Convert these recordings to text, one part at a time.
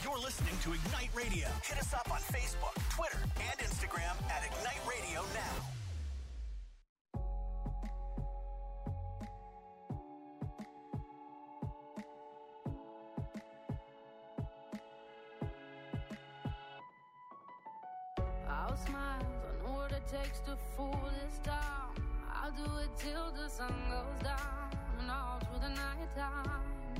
You're listening to Ignite Radio. Hit us up on Facebook, Twitter, and Instagram at Ignite Radio Now. I'll smile, I know what it takes to fool this town. I'll do it till the sun goes down and all through the night time.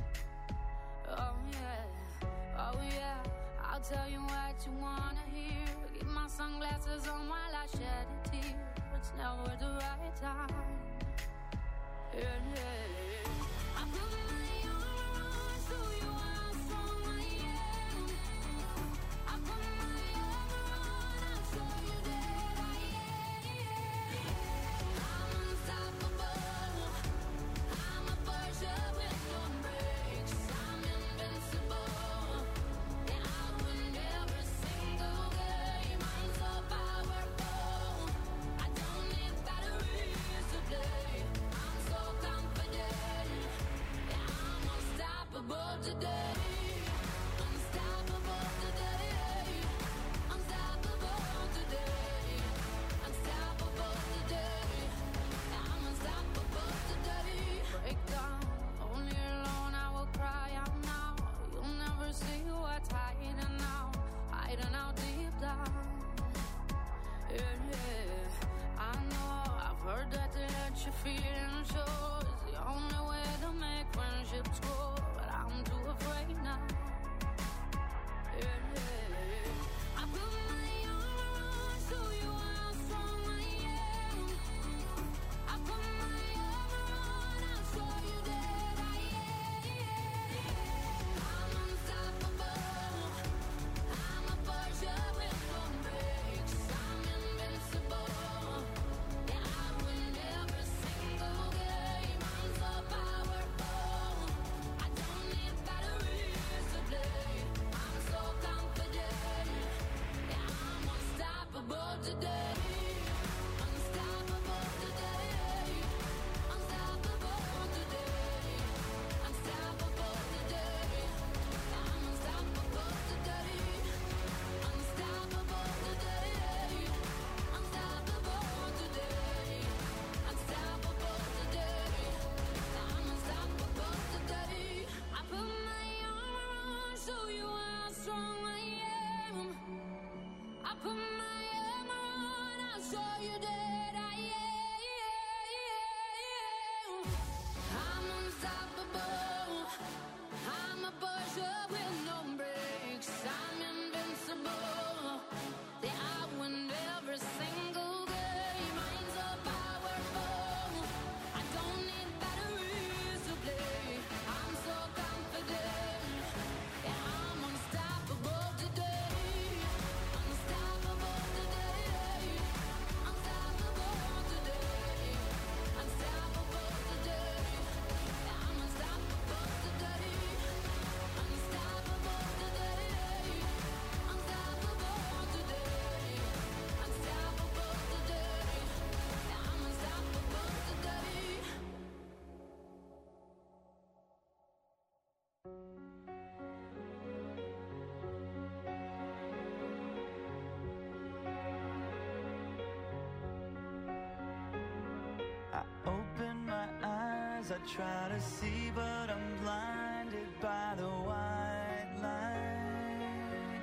Oh yeah, I'll tell you what you wanna hear. Keep my sunglasses on while I shed a tear. It's never the right time. Yeah. I put my armor on, show you how strong I am. I put my armor on, I'll show you that I am. I'm unstoppable. I'm a Porsche with no brakes. I'm invincible. And I win every single game. I'm so powerful. I don't need batteries to play. I'm so confident. And I'm unstoppable today. Unstoppable today. Unstoppable today. Unstoppable today. I'm unstoppable today. Break down, only alone I will cry out now. You'll never see what's hiding out deep down. Yeah. I know, I've heard that to let you feel and show is the only way to make friendships grow. But I'm too afraid now. Yeah. I put my armor on, show you how strong I am. I put my armor on, I'll show you that I am. I'm unstoppable. I'm a Porsche with no brakes. I'm invincible. And I win every single game. I'm so powerful. I don't need batteries to play. I'm so confident. And I'm unstoppable today. Unstoppable today. Unstoppable today. Unstoppable today. I'm unstoppable today. Unstoppable today. Unstoppable today. Unstoppable today. I'm unstoppable today. I put my armor on, show you how strong I am. I put my armor on, I'll show you that I am. I'm unstoppable. I'm a Porsche with no brakes. I'm invincible. Yeah, I win every single game. I'm so powerful. I don't need batteries to play. I'm so confident. Yeah, I'm unstoppable today. Unstoppable today. Unstoppable today. Unstoppable today. Yeah, I'm unstoppable today. Unstoppable today. Unstoppable today. Unstoppable today. Yeah, I'm unstoppable today. I open my eyes, I try to see, but I'm blinded by the white light.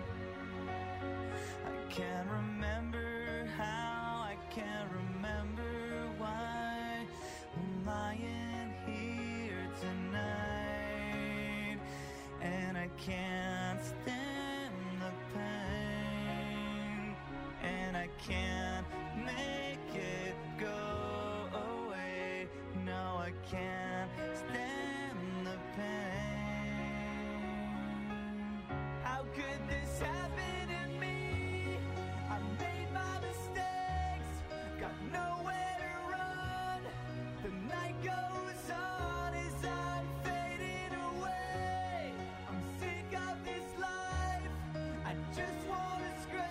I can't remember how, I can't remember why I'm lying here tonight, and I can't stand the pain, and I can't make it go away. No, I can't stand the pain. How could this happen to me? I made my mistakes, got nowhere to run. The night goes on as I'm fading away. I'm sick of this life, I just wanna scream.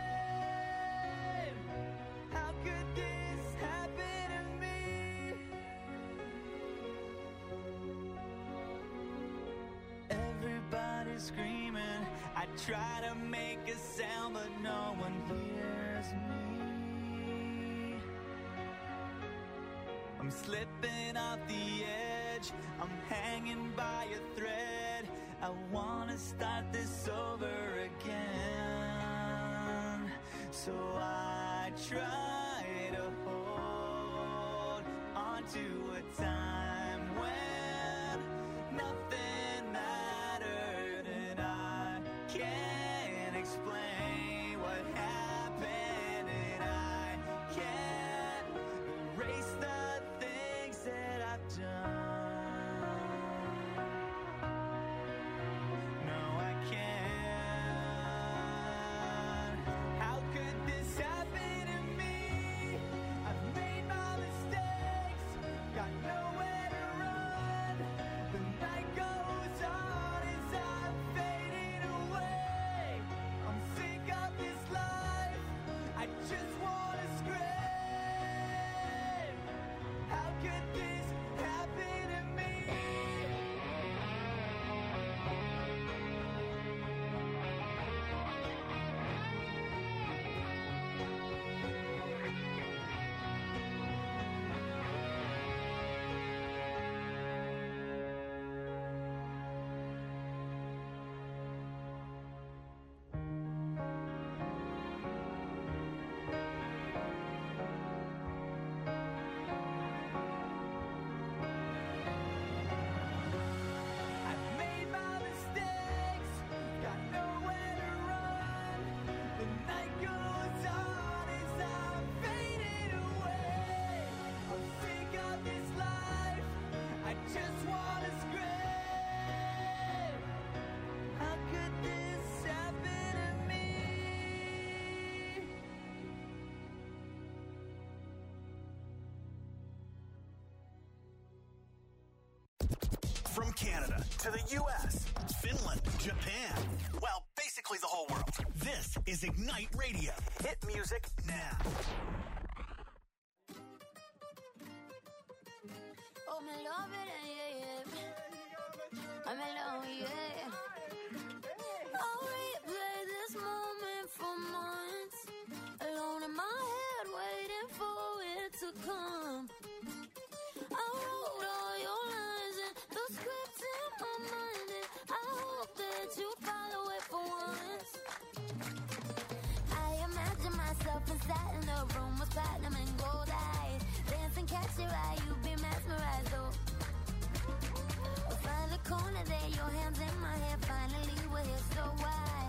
How could this happen to me? screaming. I try to make a sound, but no one hears me. I'm slipping off the edge, I'm hanging by a thread. I wanna start this over again. So I try to hold on to a time when nothing mattered, and I can't explain what happened, and I can't erase the things that I've done. No, I can't. How could this happen to me? I've made my mistakes, got nowhere to run. The night goes on as I'm fading away. I'm sick of this life, I just wanna scream. How could this happen to me? I've made my mistakes, got nowhere to run. The night goes on as I'm fading away. I'm sick of this life, I just wanna scream. How could this happen to me? From Canada to the U.S., Finland, Japan. Well, basically the whole world. This is Ignite Radio. Hit music now. Oh, me love it, yeah, yeah. I'm alone, yeah. I'll replay this moment for months. Alone in my head, waiting for it to come. I wrote all your lines and the script in my mind, and I hope that you follow it for once. I imagine myself inside in a room with platinum and gold eyes. Dance and catch your eye, you be mesmerized, oh. We'll find a corner there, your hands in my hair. Finally, we're here so wide.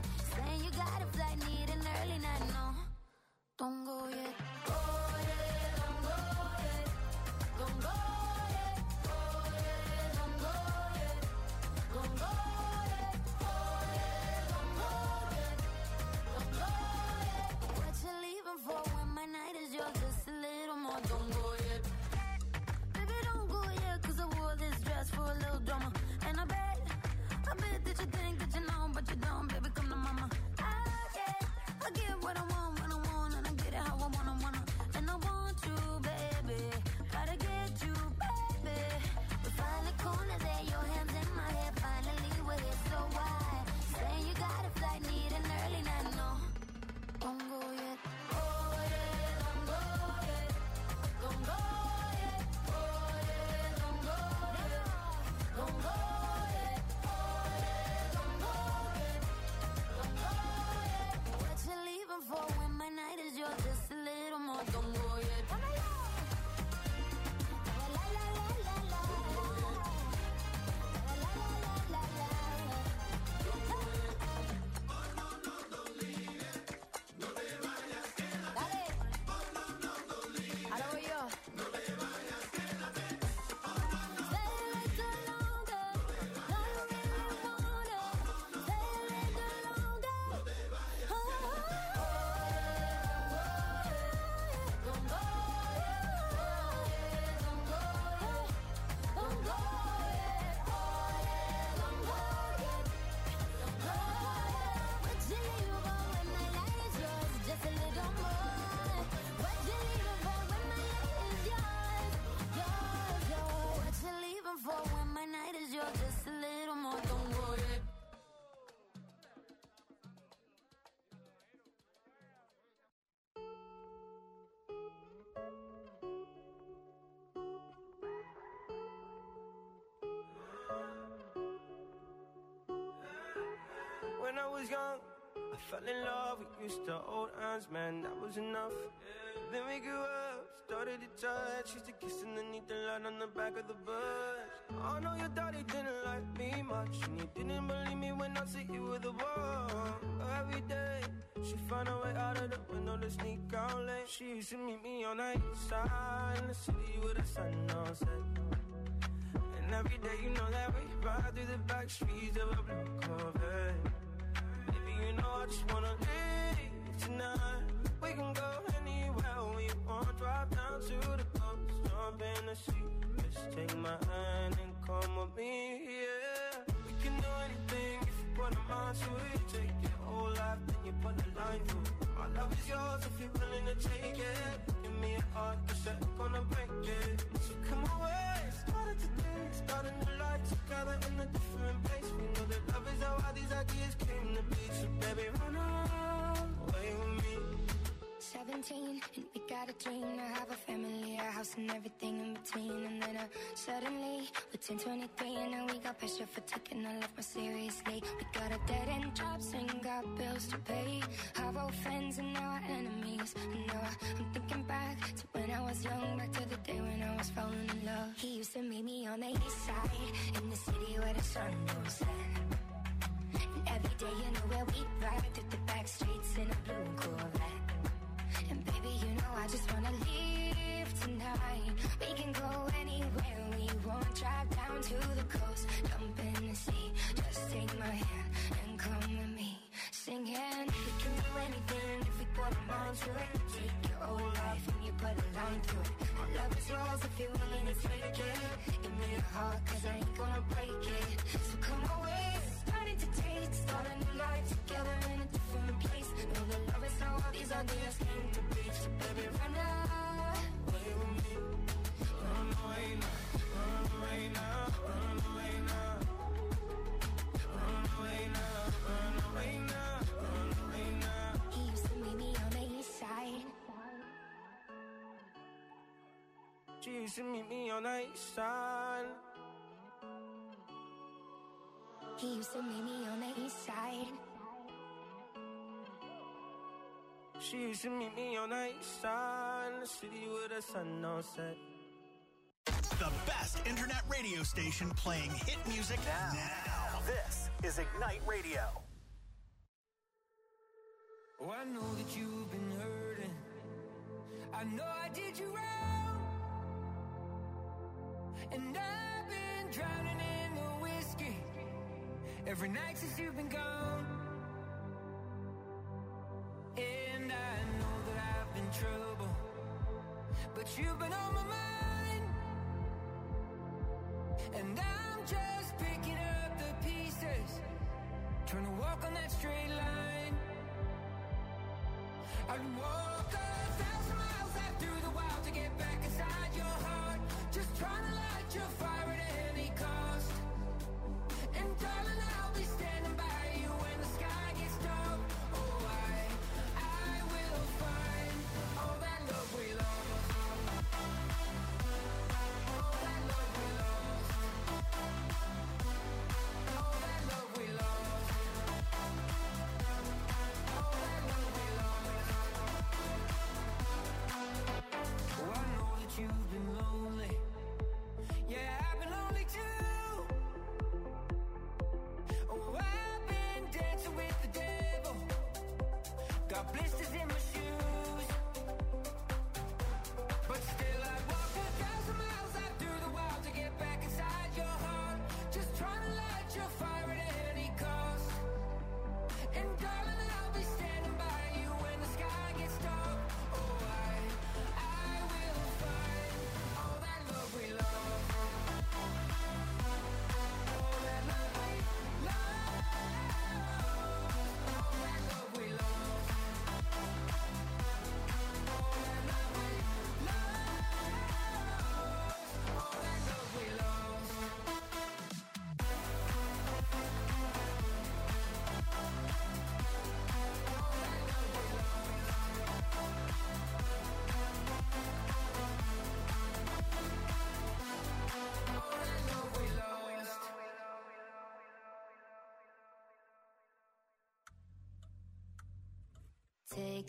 I was young, I fell in love, we used to hold hands, man, that was enough. Then we grew up, started to touch, used to kiss underneath the light on the back of the bus. I know your daddy didn't like me much, and he didn't believe me when I said you were the one. Every day, she found a way out of the window to sneak out late. She used to meet me on the east side, in the city with the sun on set. And every day, you know that we ride through the back streets of a blue Corvette. Baby, you know I just wanna leave tonight. We can go anywhere we want, drive down to the coast, jump in the sea. Just take my hand and come with me, yeah. We can do anything if you put a mind to it. Take your whole life, then you put a line through it. My love is yours if you're willing to take it. Give me a heart, 'cause I'm gonna break it. So come away, started today, start a new life together in a different place. We know that love is how all these ideas came to be. So baby, run away with me. 17, and we got a dream to have a family, a house and everything in between. And then suddenly, we're 10, 23, and now we got pressure for taking our life more seriously. We got a dead-end jobs and got bills to pay. Our old friends and now our enemies. And now I'm thinking back to when I was young, back to the day when I was falling in love. He used to meet me on the east side, in the city where the sun goes set. And every day, you know where we ride through the back streets in a blue Corvette. And baby, you know I just wanna leave tonight. We can go anywhere we want, drive down to the coast, jump in the sea. Just take my hand and come with me, singing. We can do anything if we put our mind to it. Take your whole life and you put a line through it. My love is yours if you're willing to take it. Give me your heart, 'cause I ain't gonna break it. So come away, starting to taste, start a new life together in a different place. Know that love is how all these ideas came to be. So baby, run away with me. Run away now, run away now, run away now. Run away now, run away now, run away now. He used to meet me on the east side. She used to meet me on the east side. He used to meet me on the east side. She used to meet me on the east side, in the city with the sun on set. The best internet radio station playing hit music now. This is Ignite Radio. Oh, I know that you've been hurting. I know I did you wrong. And I've been drowning in the whiskey every night since you've been gone. And I know that I've been trouble, but you've been on my mind. And I'm just picking up the pieces, trying to walk on that straight line. I'd walk 1,000 miles out through the wild to get back inside your heart, just trying to light your fire at any cost. And darling, I'll be standing by you when the sky gets dark. Oh, I will find all that love we lost. All that love we lost. All that love we lost. All that love we lost. Oh, I know that you've been lonely,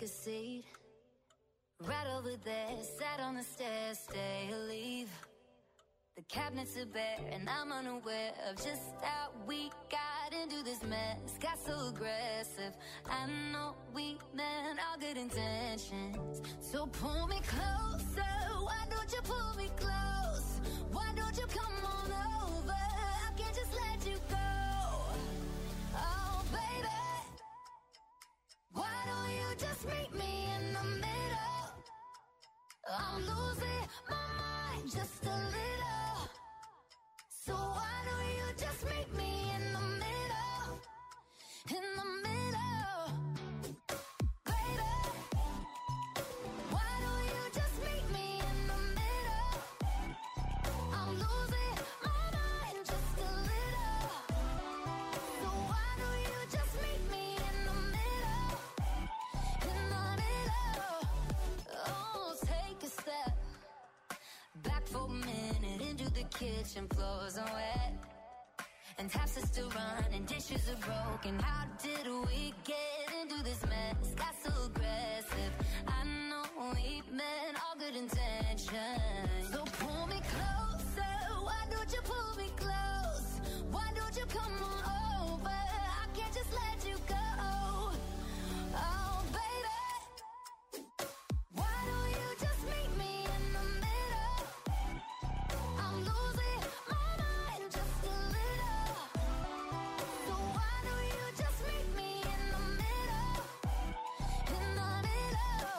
a seat. Right over there, sat on the stairs, stay or leave. The cabinets are bare and I'm unaware of just how we got into this mess. Got so aggressive. I know we meant all good intentions. So pull me closer. Why don't you pull me close? Why don't you come on over? I can't just let you go. Oh, baby. Why don't you just meet me in the middle? I'm losing my mind just a little. So why don't you just meet me in the middle? In the middle. Baby. Why don't you just meet me in the middle? I'm losing my mind just a little. So why don't you just meet me in the middle? In the middle. Oh, take a step back for a minute into the kitchen, floors are wet and taps are still running, dishes are broken. How did we get into this mess? Got so aggressive. I know we meant all good intentions. So pull me closer. Why don't you pull me close? Why don't you come on over? I can't just let you go. Oh, baby. Why don't you just meet me in the middle? I'm losing my mind just a little. So why don't you just meet me in the middle? In the middle.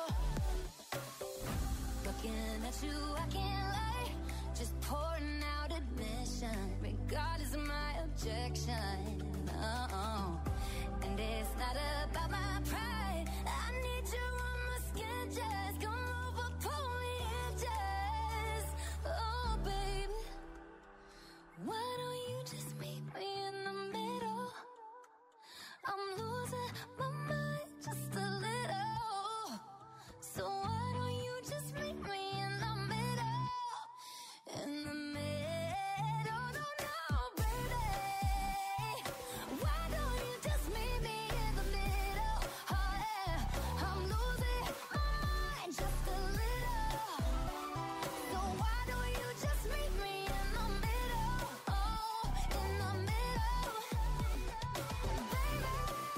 Looking at you, I can't lie. Just pouring out admission, regardless of my objection. Oh, and it's not about my pride. I need you on my skin, just come over, pull me in, just. Oh, baby. Why don't you just meet me in the middle? I'm losing my mind just a little. So why don't you just meet me in the middle? In the middle, no, baby. Why don't you just meet me in the middle? Oh, yeah. I'm losing my mind just a little. So why don't you just meet me in the middle? Oh, in the middle. Baby.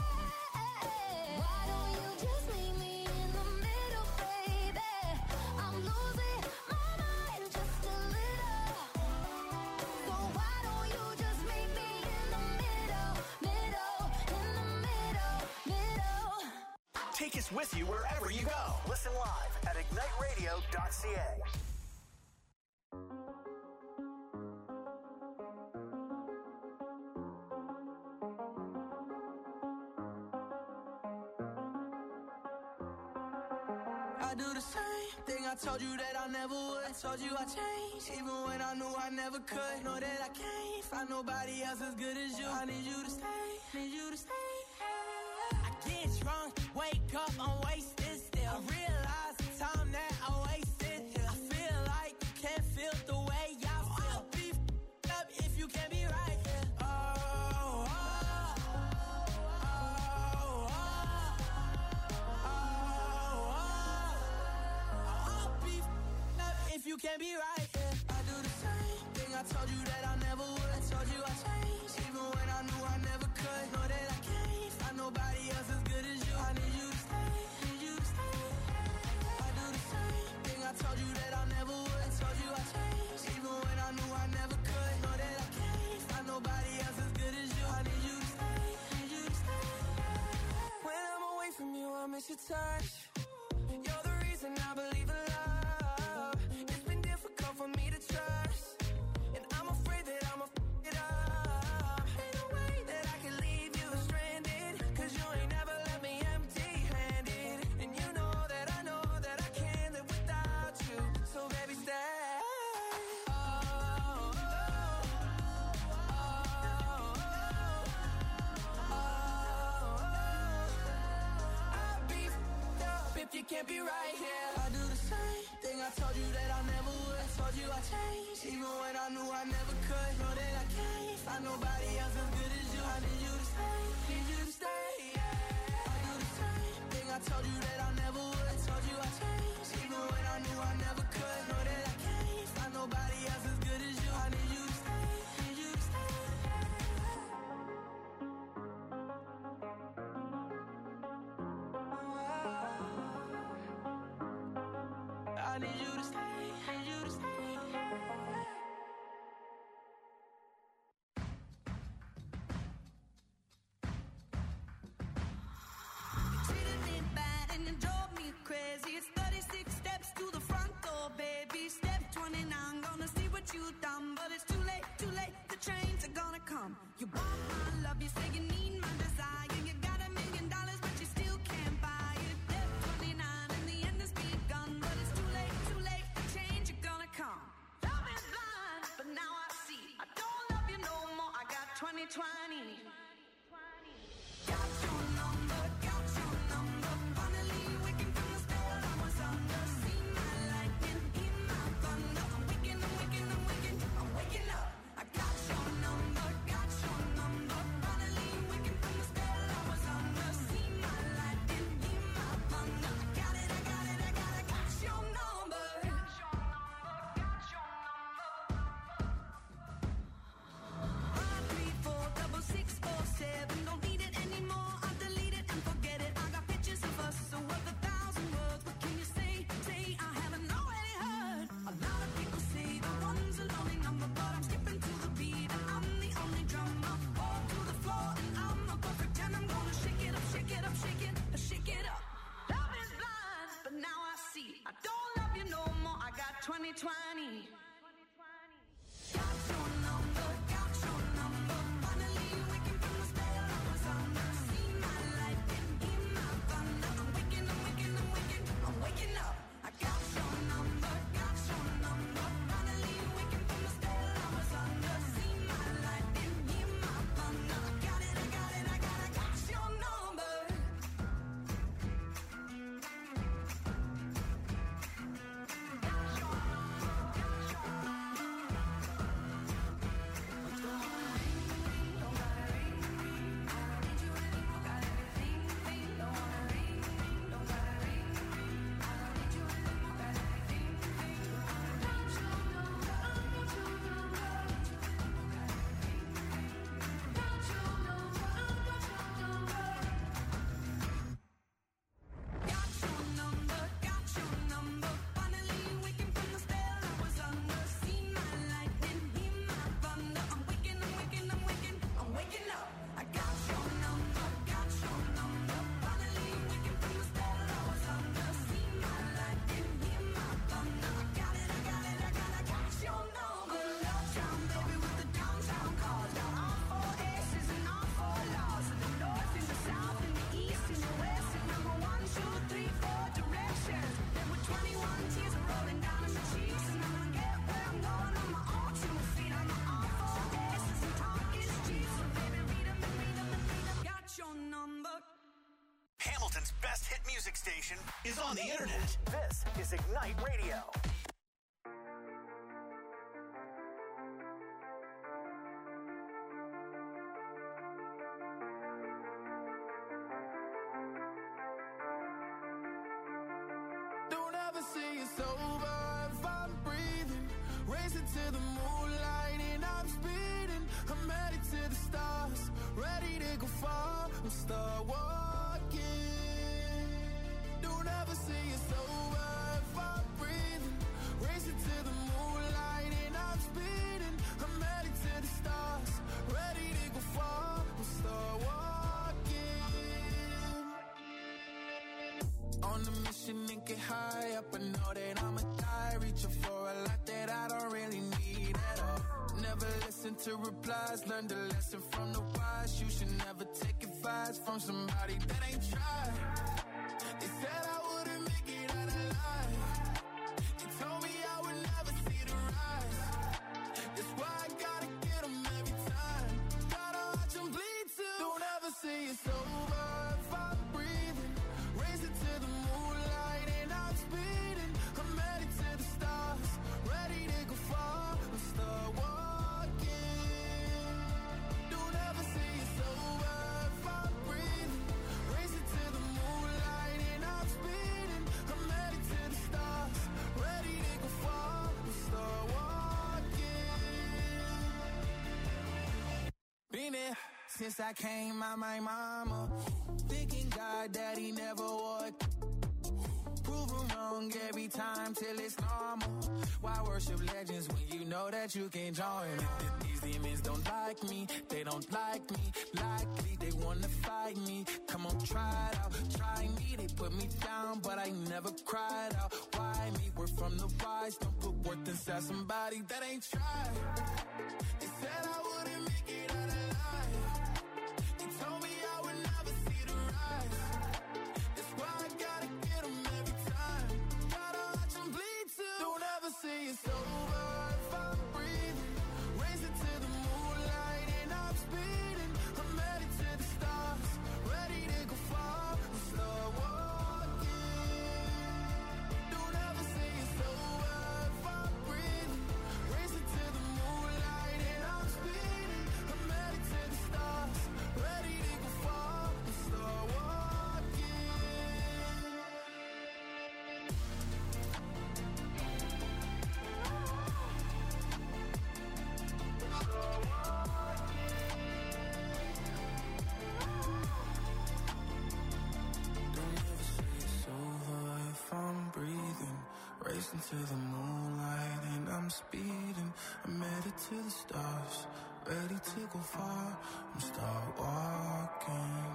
Why don't you just meet me in the middle, baby? I'm losing my mind just a little. So why don't you just meet me in the middle, middle, in the middle. Take us with you wherever you go. Listen live at igniteradio.ca. I do the same thing I told you that I never would. I told you I changed, even when I knew I never could. Know that I can't find nobody else as good as you. I need you to stay, need you to stay. I get drunk, wake up, I'm wasted still. I realize the time that I wasted here. I feel like you can't feel the way I feel. I'll be f***ed up if you can't be right here. If you can't be right, yeah. I do the same thing I told you that I never would. I told you I changed, even when I knew I never could. Know that I can't find nobody else as good as you. I need you to stay, need you to stay. I do the same thing I told you that I never would. I told you I changed, even when I knew I never could. Know that I can't find nobody else as good as you. I need you to stay, need you to stay. When I'm away from you, I miss your touch. You're the reason I believe in love. For me to trust, and I'm afraid that I'ma f*** it up. Ain't no way that I can leave you stranded, 'cause you ain't never left me empty-handed. And you know that I can't live without you. So baby, stay. I'll be f***ed up if you can't be right here. I do the same thing I told you that I never would. I told you I changed, even when I knew I never could. Know that I can't find nobody else as good as you. I need you to stay, need you to stay. I do the same thing I told you that I never would. Told you I changed, even when I knew I never could. Know that I can't find nobody else as good as you. I need you to stay, need you to stay. I need you to stay, need you to stay. You treated me bad and you drove me crazy. It's 36 steps to the front door, baby. Step 29, gonna see what you've done. But it's too late, the trains are gonna come. You want my love, you say you need my desire. You got $1 million, but you still can't buy it. Step 29, and the end has begun. But it's too late, the change are gonna come. Love is blind, but now I see. I don't love you no more, I got 2020. Got your number, finally waking from the spell I was under. See my lightning, hear my thunder. I'm waking, I'm waking up. I got your number, finally waking from the spell I was under. See my lightning, hear my thunder. I got it, I got your number. Got your number. 5346647. Don't need it anymore. I'll delete it and forget it. I got pictures of us, so worth 1,000 words. What can you say? I haven't already heard. A lot of people say the one's a lonely number, but I'm skipping to the beat and I'm the only drummer. Fall to the floor and I'm a perfect 10. I'm gonna shake it up, shake it up, shake it, shake it up. Love is blind, but now I see. I don't love you no more. I got 2020. Got your number, finally waking from the spell I was under. See my lightning, hear my thunder. I'm waking, I'm waking up. I got your number, finally waking from the spell I was under. See my lightning, hear my thunder. I got it, I got your number. Got your number, finally waking from the spell I was under. See my lightning, hear my thunder. I'm waking, I'm waking up. I got your number, finally waking from the spell I was under. See my lightning, hear my thunder. I got it, I got your number. Uptown, baby, with the downtown cars. Got all 4 S's and all 4 laws. In the north, in the south, in the east, in the west. And number 1, 2, 3, 4 directions. There were 21 tears rolling down in my cheeks. And I'm gonna get where I'm going on my own 2 feet. On my all 4 S's and talk is cheap. So baby, read 'em. Got your number. Hamilton's best hit music station is on the internet. This is Ignite Radio. Don't ever say it's over if I'm breathing. Racing to the moonlight and I'm speeding. I'm headed to the stars, ready to go far and start walking. Don't ever say it's over if I'm breathing. Racing to the moonlight and I'm speeding. I'm headed to the stars, ready to go far and start walking. On a mission and get high up, I know that I'ma die. Reaching for a lot that I don't really need at all. Never listen to replies, learn the lesson from the wise. You should never take advice from somebody that ain't tried. They said I wouldn't make it out alive. They told me I would never see the rise. That's why I gotta get 'em every time. Gotta watch 'em bleed too. Don't ever say it's over if I'm breathing. Racing to the moonlight and I'm speeding. I'm headed to the stars, ready to go far and start walking. Don't ever say it's over if I'm breathing. Racing to the moonlight and been there since I came out my mama. Thinking God that he never would. Prove him wrong every time till it's normal. Why worship legends when you know that you can join? These demons don't like me, they don't like me. Likely they wanna fight me. Come on, try it out, try me. They put me down, but I never cried out. Why me? We're from the wise. Don't put worth inside somebody that ain't tried. They said I wouldn't make it out alive. They told me I would never see the rise. That's why I gotta get them every time. Gotta watch them bleed too. Don't ever say it's over if I'm breathing. Raise it to the moonlight and I'm speeding. I'm headed to the stars, ready to go far and start walking. Don't ever say it's over if I'm breathing. Raise it to the moonlight and I'm speeding. I'm headed to the stars, ready to go far and start walking. Don't ever say it's over if I'm breathing. Racing to the moonlight and I'm speeding. I'm headed to the stars, ready to go far and start walking.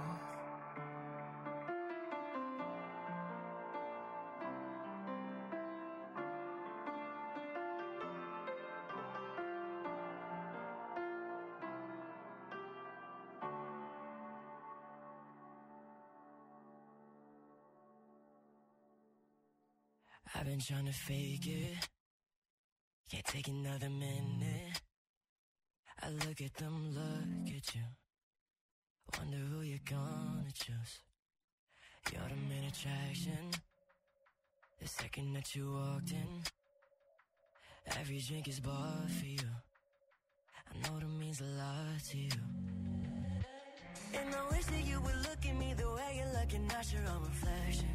I've been trying to fake it. Can't take another minute. I look at them, look at you. Wonder who you're gonna choose. You're the main attraction. The second that you walked in, every drink is bought for you. I know that means a lot to you. And I wish that you would look at me the way you're looking at your own reflection.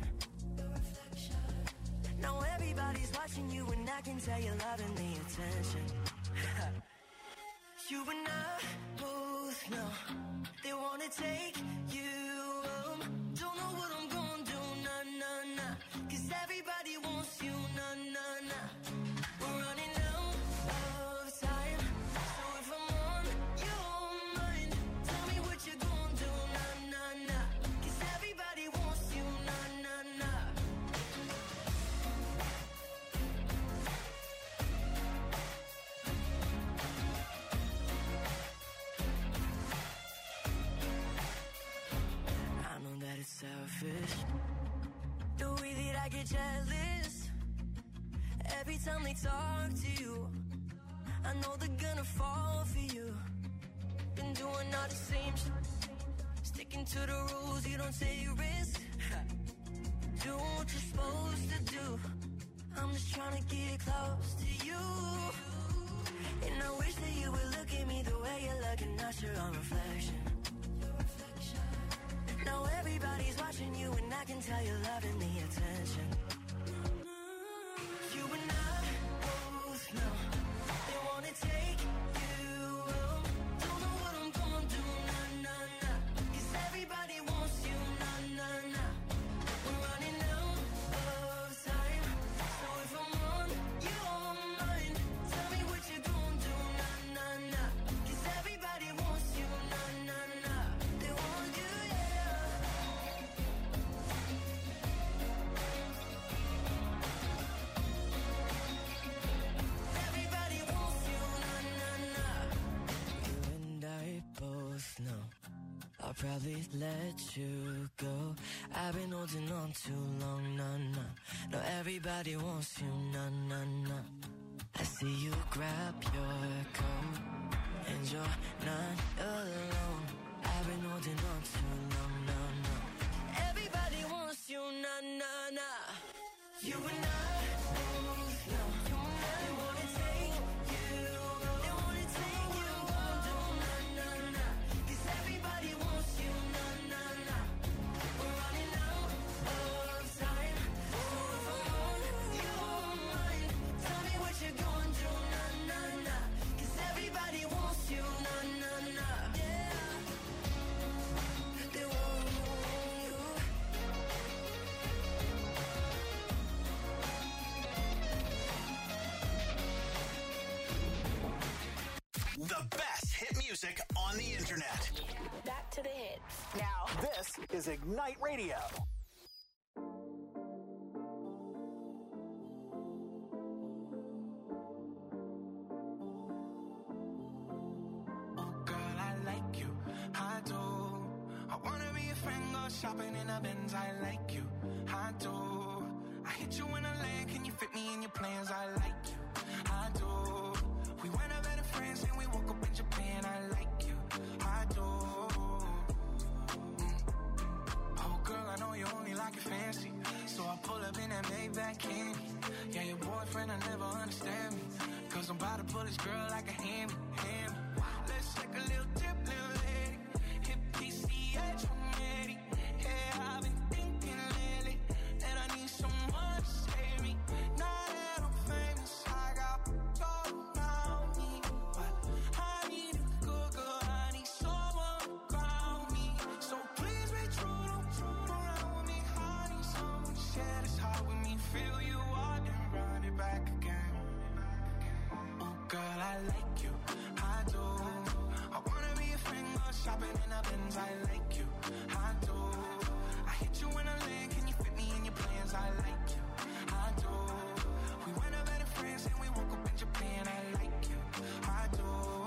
Now everybody's watching you and I can tell you're loving the attention. You and I both know they wanna take you home. Don't know what I'm gonna do, nah, nah, nah. 'Cause everybody wants you, nah, nah, nah. We're running out of time. So if I'm on your mind, tell me what you're gonna do, nah, nah, nah. 'Cause everybody wants you, nah, nah, nah. I know that it's selfish, the way that I get jealous every time they talk to you. I know they're gonna fall for you. Been doing all the same shit, sticking to the rules, you don't take risks. Do what you're supposed to do. I'm just trying to get close to you. And I wish that you would look at me the way you're looking at your own reflection. Now everybody's watching you and I can tell you're loving the attention. You and I both know they wanna take you home. Don't know what I'm gonna do, nah, nah, nah. 'Cause everybody wants you, nah, nah, nah. We're running out of time. So if I'm on your mind, tell me what you're gonna do, nah, nah, nah. 'Cause everybody wants you, nah, nah, nah. They want you, yeah. Everybody wants you, nah, nah, nah. You and I both know I'll probably let you go. I've been holding on too long, nah, nah. No, everybody wants you, nah, nah, nah. I see you grab your coat and you're not alone. I've been holding on too long, nah, nah. Everybody wants you, nah, nah, nah. You and I both know they wanna take you, they wanna take you home, nah, nah, nah. 'Cause everybody wants you, nah, nah, nah. We're running out of time. So if I'm on your mind, tell me what you're gonna do, nah, nah, nah. 'Cause everybody wants you, nah, nah, nah. hottest hit music on the internet. Back to the hits. Now, this is Ignite Radio. Shopping in a Benz, I like you, I do. I hit you in a land, can you fit me in your plans? I like you, I do. We went out better friends and we woke up in Japan, I like you, I do. Oh girl, I know you only like it fancy, so I pull up in that Maybach candy. Yeah, your boyfriend, I never understand me, cause I'm about to pull this girl like a hammy. Let's take a little dip, little lady, hit PCH, I'm ready. Yeah, I've been thinking lately that I need someone to save me. Now that I'm famous, I got all around me, but I need a good girl, I need someone to ground me. So please be true, don't fool around with me. I need someone to share this heart with me. Fill you up and run it back again. Oh girl, I like you, I do. I wanna be a friend, go shopping in a Benz, I like you, I do. You in a land, can you fit me in your plans? I like you, I do. We went out better friends and we woke up in Japan. I like you, I do,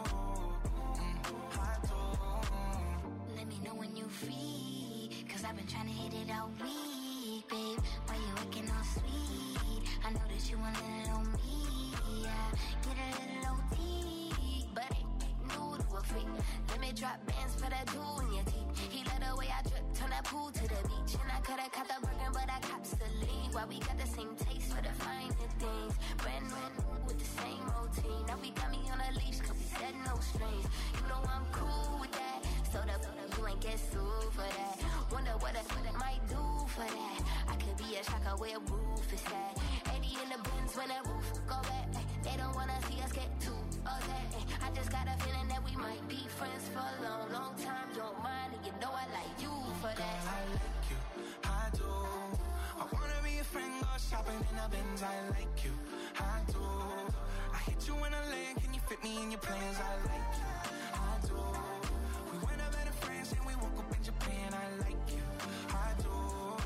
I do. Let me know when you free, cause I've been trying to hit it all week, babe. Why you acting all sweet? I know that you want it on me, yeah. Get a little OT, but ain't new to a freak. Let me drop bands for that jewel in your teeth. He let the way I drip, turn that pool to the beach. And I coulda caught the burger, but I copped the lead. Why we got the same taste for the finer things. Brand new with the same routine. Now we got me on a leash, cause we said no strings. You know I'm cool with that. So you ain't get sued for that. Wonder what I might do for that. I could be a shocker where roof is at. 80 in the bins when that roof go back. They don't wanna see us get too upset. I just got a feeling that we might be friends for a long, long time. Don't mind, and you know I like you for that. Girl, I like you, I do. I wanna be a friend, go shopping in a Benz. I like you, I do. I hit you in a land, can you fit me in your plans? I like you, I do. We went out better friends and we woke up in Japan. I like you, I do,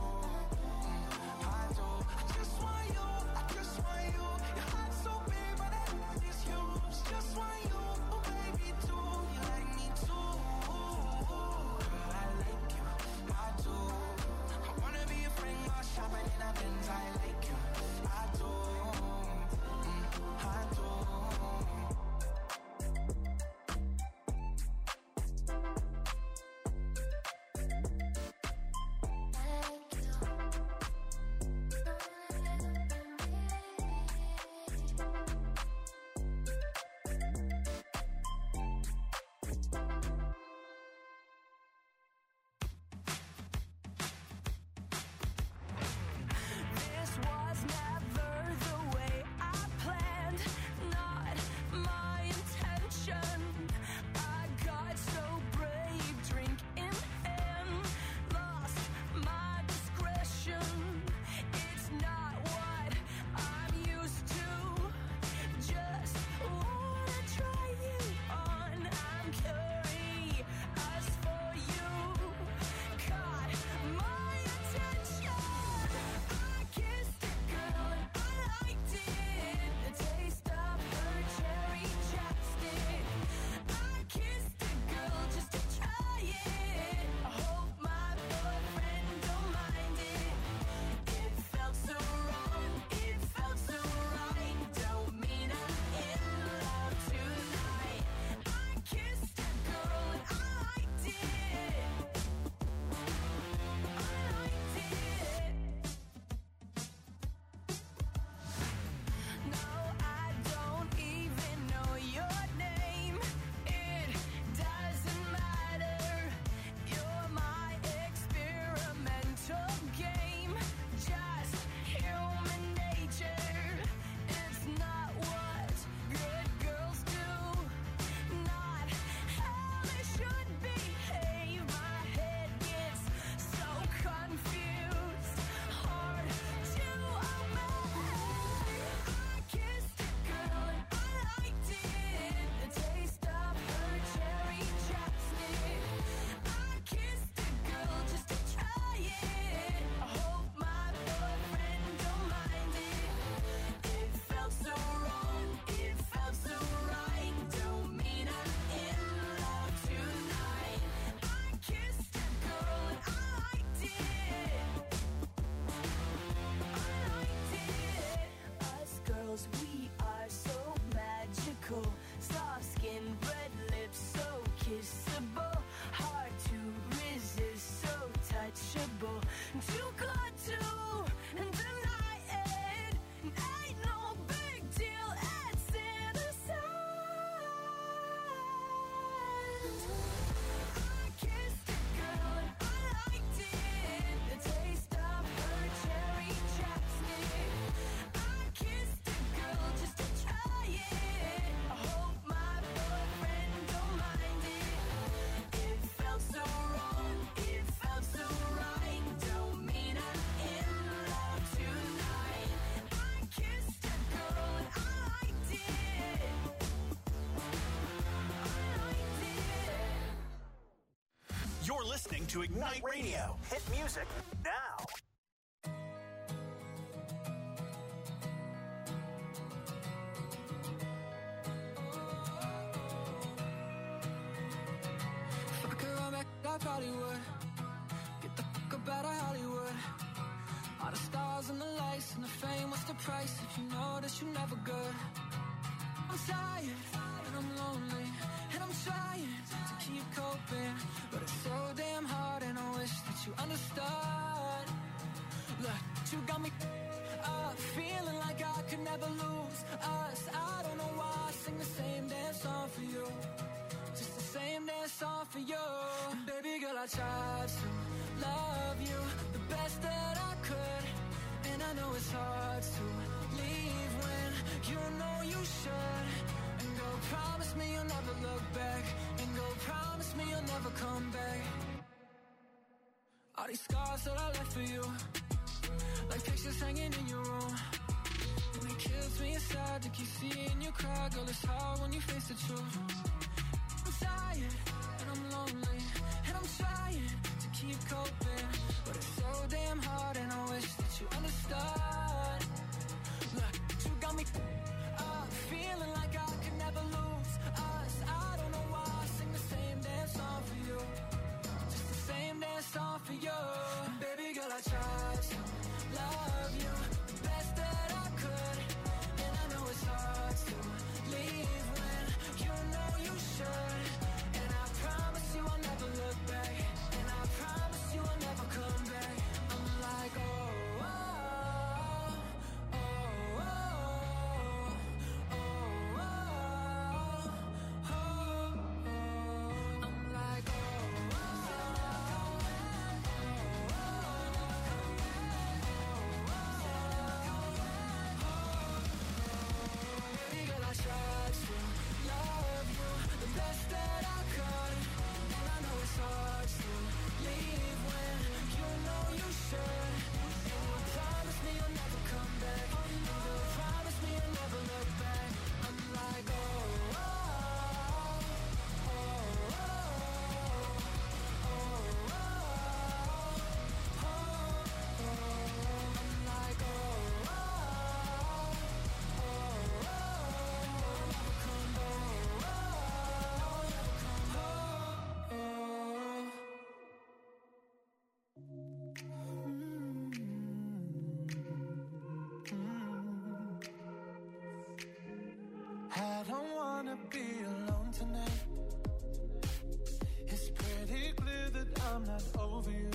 I do. I just want you, I just want you. Your heart's so big, but that is yours. Just want you, oh baby. so kissable, hard to resist, so touchable, too good to deny it. Ain't no big deal, it's innocent. I kissed a girl and I liked it, the taste of her cherry chapstick. I kissed a girl just to try it. I hope my boyfriend don't mind it. It felt so wrong, it felt so right. Don't mean I'm in love tonight. I kissed a girl and I liked it. You're listening to Ignite Radio. Hit music now. If I could run back, I probably would. Get the fuck up out of Hollywood. All the stars and the lights and the fame, what's the price if you know that you're never good? I'm tired and I'm lonely and I'm trying to keep coping, but it's so damn hard and I wish that you understood. Look, you got me feeling like I could never lose us. I don't know why I sing the same damn song for you, just the same damn song for you. And baby girl, I tried to love you the best that I could, and I know it's hard to leave when you know you should. And go promise me you'll never look back, and go promise me you'll never come back. All these scars that I left for you, like pictures hanging in your room, and it kills me inside to keep seeing you cry. Girl, it's hard when you face the truth. I'm tired and I'm lonely and I'm trying to keep coping, but it's so damn hard and I wish that you understood. Look, you got me feeling like I could never lose us. I don't know why I sing the same damn song for you, just the same damn song for you. And baby girl, I tried to love you the best that I could, and I know it's hard to leave when you know you should. And I promise you I'll never look back, and I promise you I'll never come back. I'm like, oh, oh, oh, oh, oh, oh, oh, oh. I'm like, oh, baby girl, I tried to love you the best that I could, and I know it's hard to leave when you know you should. And you promise me you'll never come back, and you promise me you'll never look back. I'm like, oh, oh, oh, oh, oh, oh, oh, oh. I'm like, oh, oh, I don't wanna be alone tonight. It's pretty clear that I'm not over you.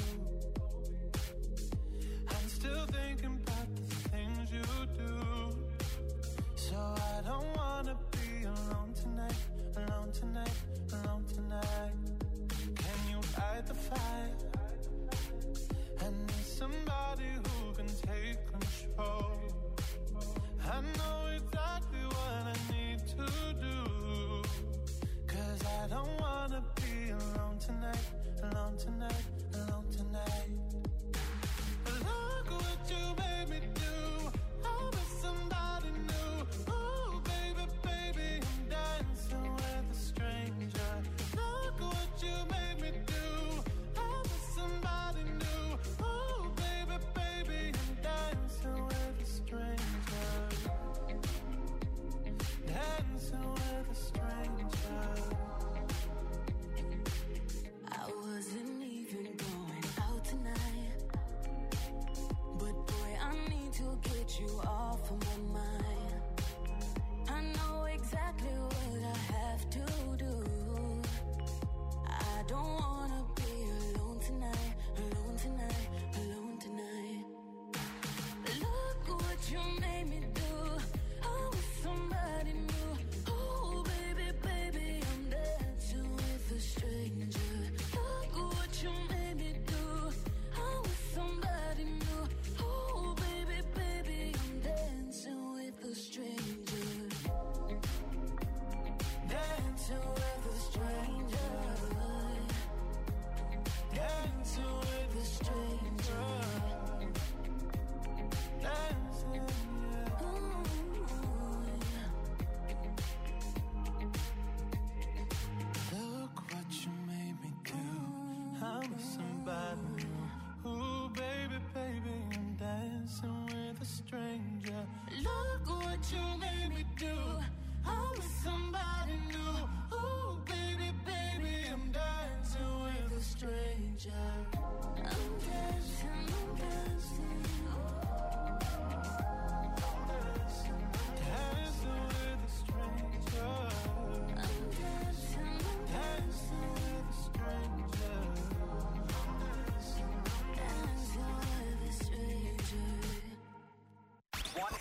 I'm still thinking about the things you do. So I don't wanna be alone tonight, alone tonight, alone tonight. Can you fight the fight? I need somebody who can take control. I know exactly what I need to do, 'cause I don't wanna be alone tonight, alone tonight, alone tonight. Look what you made me do. I'm with somebody new. Oh, baby, baby, I'm dancing with a stranger. Look what you made me do. I'm with somebody new. Oh, baby, baby, I'm dancing with a stranger. Dancing with a stranger. I wasn't even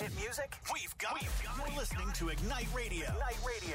Hit music? We've got it. You're listening to Ignite Radio. Ignite Radio.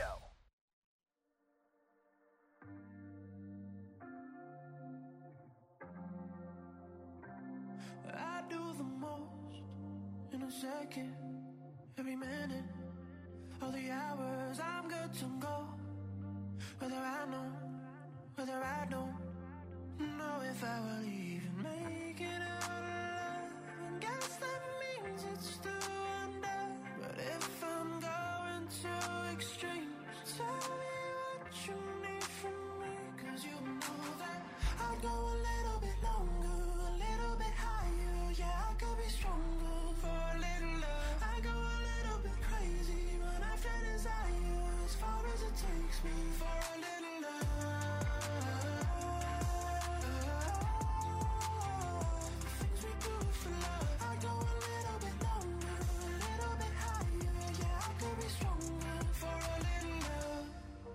I do the most in a second, every minute, all the hours I'm good to go. Whether I know, whether I don't know if I will even make it out alive. And guess that means it's still under. But if I'm going to extremes, tell me what you need from me. 'Cause you know that I'd go a little bit longer, a little bit higher. Yeah, I could be stronger for a little love. I go a little bit crazy, run after desire as far as it takes me for a little love. Things we do for love. I go a little bit longer, a little bit higher. Yeah, I could be stronger for a little love.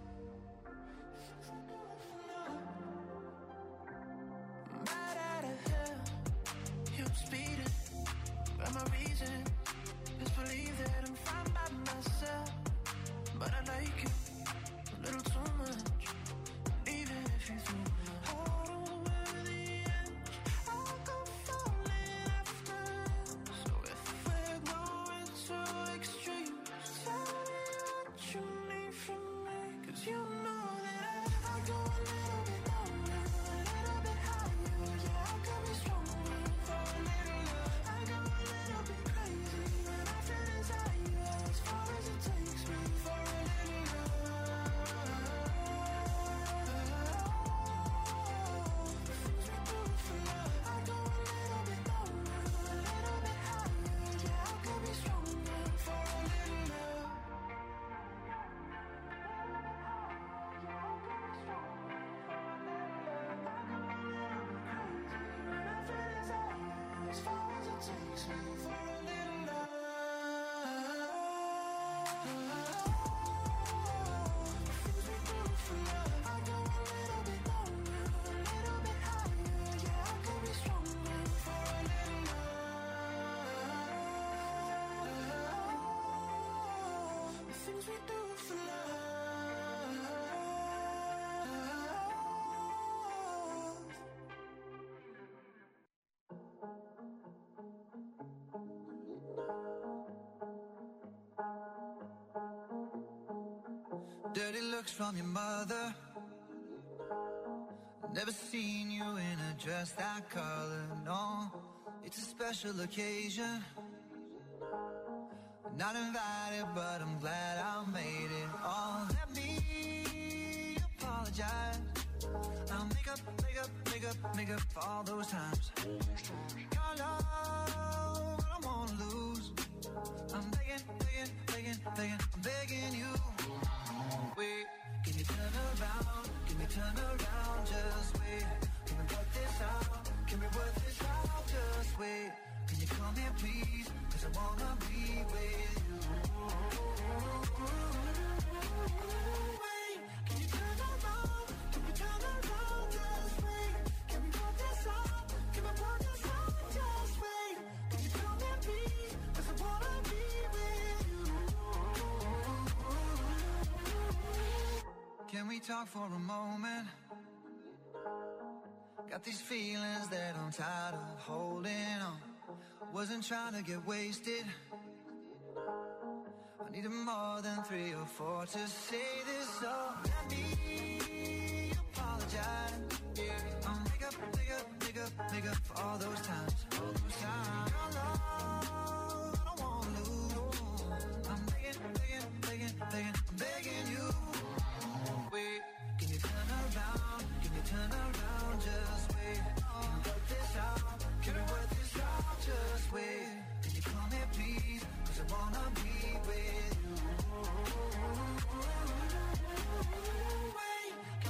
Right out of hell, you're speeding. But my reason is believe that I'm fine by myself. But I like you a little too much. Even if you threw my heart over the edge, I'll go falling after. So if we're going to extremes, tell me what you need from me. 'Cause you know that I go a little bit longer, a little bit higher. Yeah, I could be stronger for a little love. I go a little bit crazy, run after desire as far as it takes me for a little love. The things we do for love. I go a little bit longer, a little bit higher. Yeah, I could be stronger for a little love. As far as it takes me for a little love. Things we do for love. I go a little bit longer, a little bit higher. Yeah, I could be stronger for a little love. The things we do for love. Dirty looks from your mother. Never seen you in a dress that color, no. It's a special occasion. Not invited, but I'm glad I made it. Oh, let me apologize. I'll make up for all those times. Your love, I don't wanna lose. I'm begging, I'm begging you. Wait, can you turn around? Can we turn around? Just wait. Can we work this out? Can we work this out? Just wait. Can you come here, please? 'Cause I wanna be with you. Wait, can you turn around? Can we turn around? Just wait. Can we work this out? Can we work this out? Just wait. Can you come here, please? 'Cause I wanna be with you. Can we talk for a moment? Got these feelings that I'm tired of holding on. Wasn't trying to get wasted. I needed more than 3 or 4 to say this. So let me apologize. Yeah, I'll make up for all those times. Your love, I don't wanna lose. I'm begging you. Wait, can you turn around? Can you turn around? Just wait. Can we work this out? Can we work this out? Just wait. Can you come here, please? 'Cause I wanna be with you. Wait,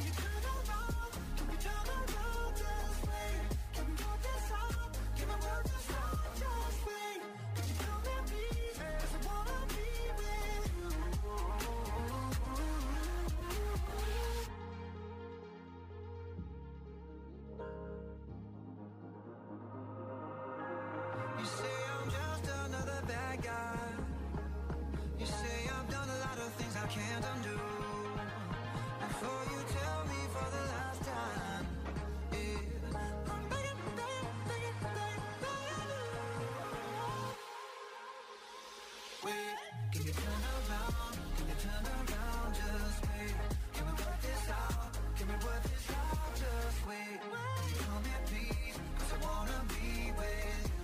can't undo. Before you tell me for the last time, yeah, I'm begging, begging, begging, begging, begging you. Wait, can you turn around? Can you turn around? Just wait. Can we work this out? Can we work this out? Just wait. Tell me please, 'cause I wanna be with you.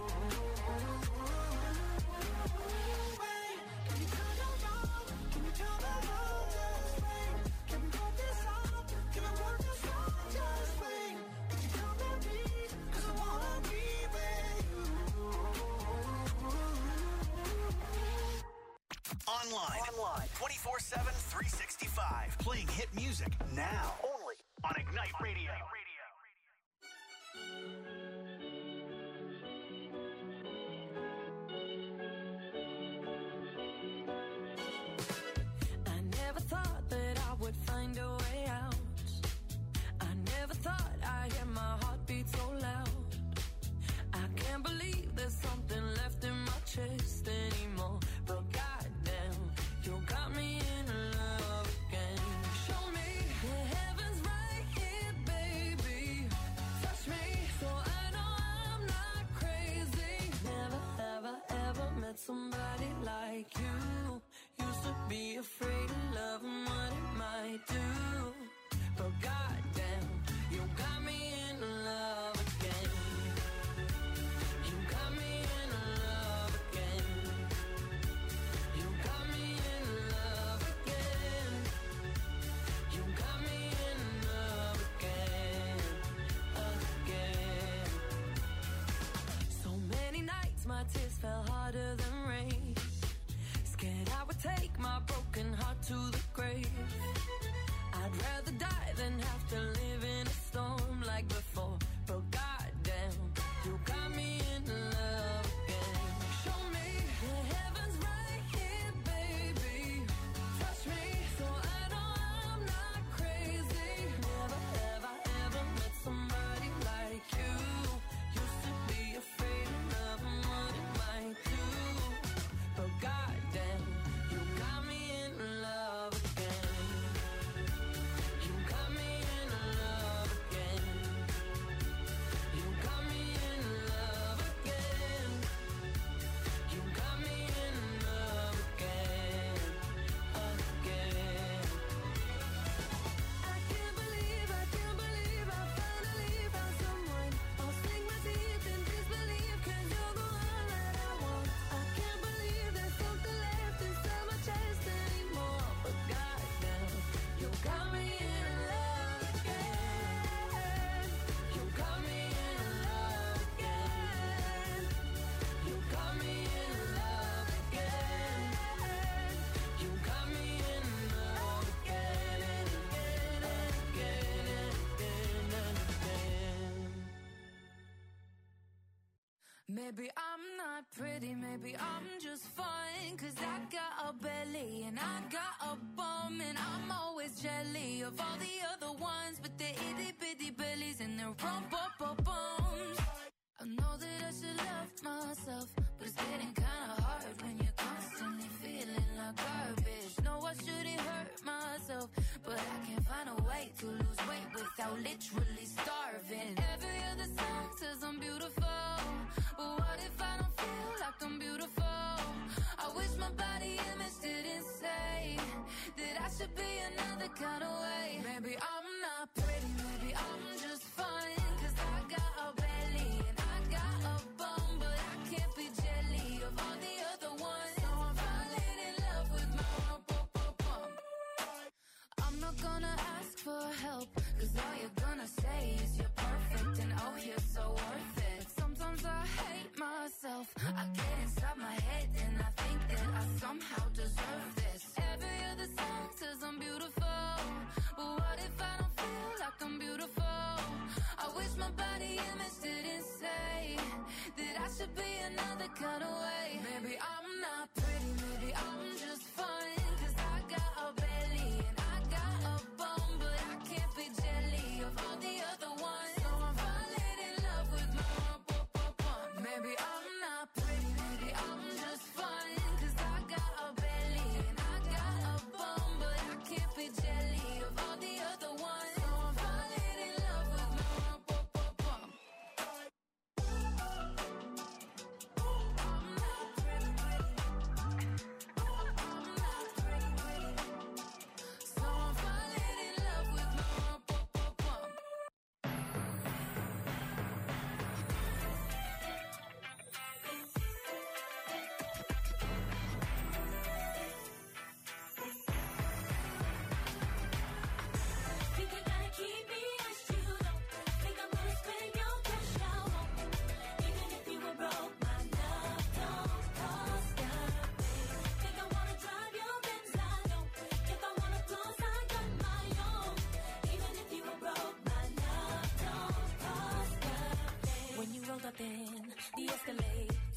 Wait, can you turn around? Can you turn around? Just wait. Can we work this out? Can we work this out? Just wait. Can you tell me please? 'Cause I wanna be with you. Online 24/7, 365. Playing hit music now. Only on Ignite Radio. I never thought that I would find a way out. I never thought I'd hear my heartbeat so loud. I can't believe there's something left in my chest anymore. But goddamn, you got me in love again. Show me the heavens right here, baby. Touch me so I know I'm not crazy. Never, ever, ever met somebody like you. Used to be afraid of love and what it might do. But goddamn, you got me in love again. You got me in love again. You got me in love again. You got me in love again. Again. So many nights my tears fell harder than rain. Scared I would take my broken heart to the grave. I'd rather die than have to live in a storm like before. But goddamn, you got me in love again. Show me the heavens right here, baby. Touch me so I know I'm not crazy. Never, ever, ever met somebody like you. Used to be afraid of love and what it might do. But goddamn, you got me in love again. You got me in love again. You got me in love again. You got me in love again. Again. I can't believe I finally found someone. I'll sink my teeth in disbelief 'cause you're the one that I want. I can't believe there's something left inside my chest anymore. But goddamn, you got me in love again. You got me in love again. You got me in love again. You got me in love again and again and again and again and again. Maybe I'm not pretty, maybe I'm just fine. 'Cause I got a belly and I got a bum. And I'm always jelly of all the other ones with their itty bitty bellies and their rump-bump-bums. I know that I should love myself, but it's getting kinda hard when you're constantly feeling like garbage. No, I shouldn't hurt myself, but I can't find a way to lose weight without literally starving. Every other song says I'm beautiful, but what if I don't feel like I'm beautiful? I wish my body image didn't say that I should be another kind of way. Maybe I'm not pretty, maybe I'm just fine. 'Cause I got a belly and I got a bum, but I can't be jelly of all the other ones. So I'm falling in love with my rump-bump-bump. I'm not gonna ask for help, 'cause all you're gonna say is you're perfect and oh, you're so worth it. Sometimes I hate myself. I get inside my head and I think that I somehow deserve this. Every other song says I'm beautiful, but what if I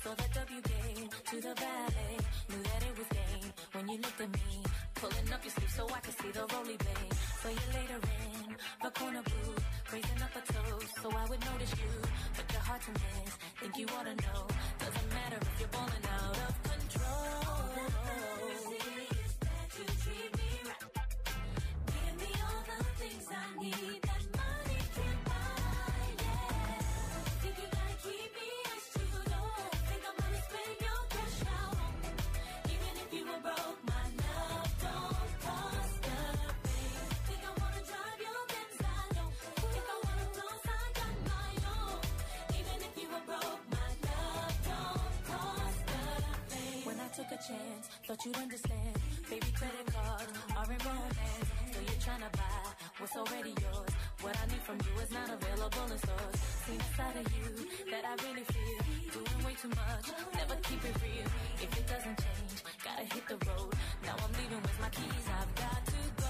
Saw the W game to the ballet. Knew that it was game when you looked at me. Pulling up your sleeve so I could see the roly blade. So you later in the corner booth, raising up a toast so I would notice you. But you're hard to miss, think you ought to know. Doesn't matter if you're balling out of control. All I see is that you treat me right. Give me all the things I need that money can't buy, yeah. Think you gotta keep me as you don't. Think I'm gonna spend your cash out on me. Even if you were broke, my love don't cost a thing. Think I wanna drive your Benz, I don't. If I wanna floss, I got my own. Even if you were broke, my love don't cost a thing. When I took a chance, thought you'd understand. Baby, credit cards are in romance. So you're trying to buy what's already yours. What I need from you is not available in stores. See the side of you that I really feel. Doing way too much, never keep it real. If it doesn't change, gotta hit the road. Now I'm leaving with my keys, I've got to go.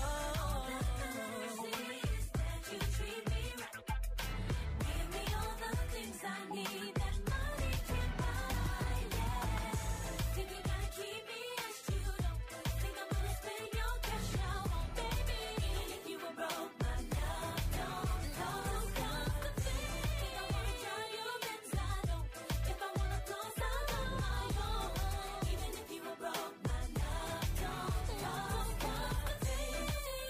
You treat me right. Give me all the things I need that money can't buy, yeah. Think you gotta keep me as you don't. Think I'm gonna spend your cash out on baby. Even if you were broke, my love don't cost a thing. Think I wanna drive your Benz, I don't. If I wanna floss, I got my own. Even if you were broke, my love don't cost a thing.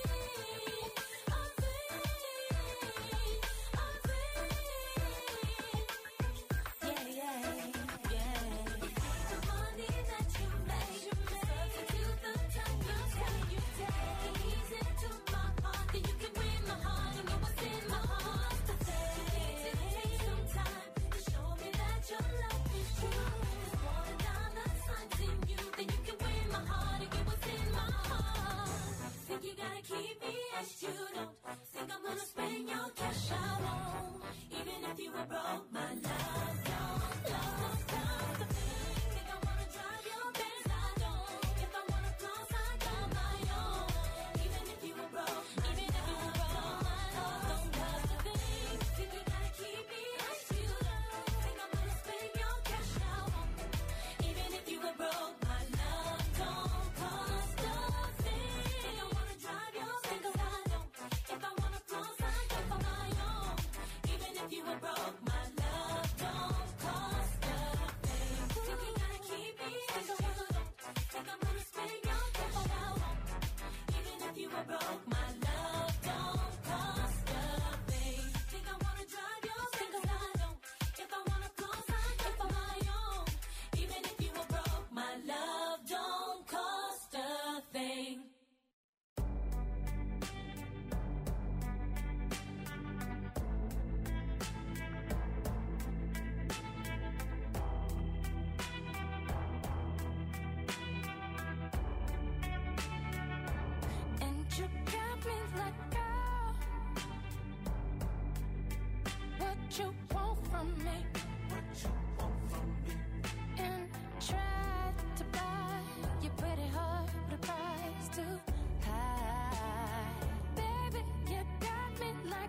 Yeah, yeah, yeah. The money that you make, substitute the time you take. Ease into my heart, then you can win my heart and know what's in my heart. Take some time to show me that your love is true. Just water down the signs in you, then you can win my heart and get what's in my heart. Think you gotta keep me as you don't. Think I'm gonna spend your cash I won't. Even if you were broke, my love don't cost a thing. Think I wanna drive your Benz, I don't. If I wanna floss, I got my own. Even if you were broke, my love don't cost a thing. Think you gotta keep me as you don't. Think I'm gonna spend your cash I won't. Even if you were broke, my love don't cost a thing. Think I wanna drive your Benz, I don't. If I wanna floss, I got my own. Even if you were broke, my love don't cost a thing. Think you gotta keep me as you don't. Think I'm gonna spend your cash I won't. Even if you were broke, my love don't cost a thing. Think I wanna drive your Benz, I don't. If I wanna floss, I got my own. Even if you were broke, my love don't cost a thing. And you got me like, girl, what you want from me? And tried to buy your pretty heart, but the price too high. Baby, you got me like,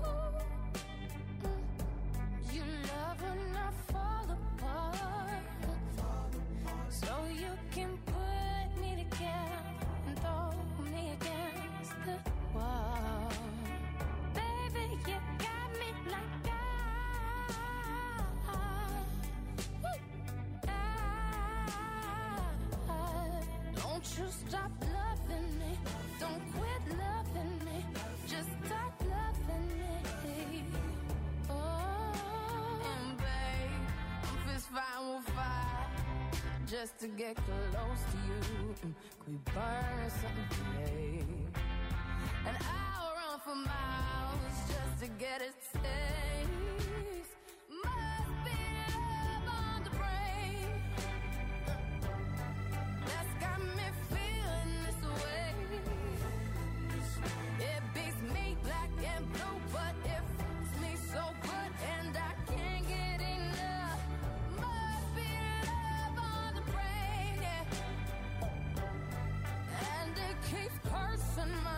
you love when I fall apart. So you can put me together and throw me against the wall. Baby, you got me like don't you stop loving me. Don't quit loving me. Just stop loving me. Oh, and babe, I'm fist fighting with fire just to get close to you. Could we burn something today? And I'll run for miles just to get a taste. Must be love on the brain that's got me feeling this way. It beats me black and blue, but it fucks me so good, and I can't get enough. Must be love on the brain, yeah. And it keeps cursing my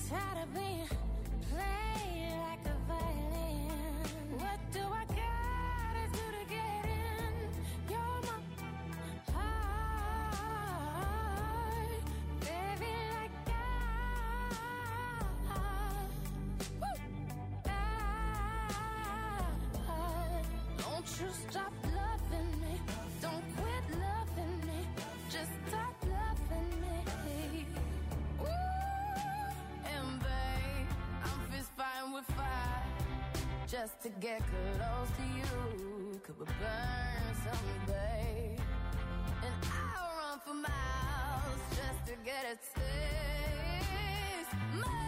tired of being played like a violin. What do I gotta do to get in? You're my heart, baby, like don't you stop loving me. Don't quit loving me. Just stop loving me. Ooh, and babe, I'm fist fighting with fire just to get close to you. Could we burn something, babe? And I'll run for miles just to get a taste.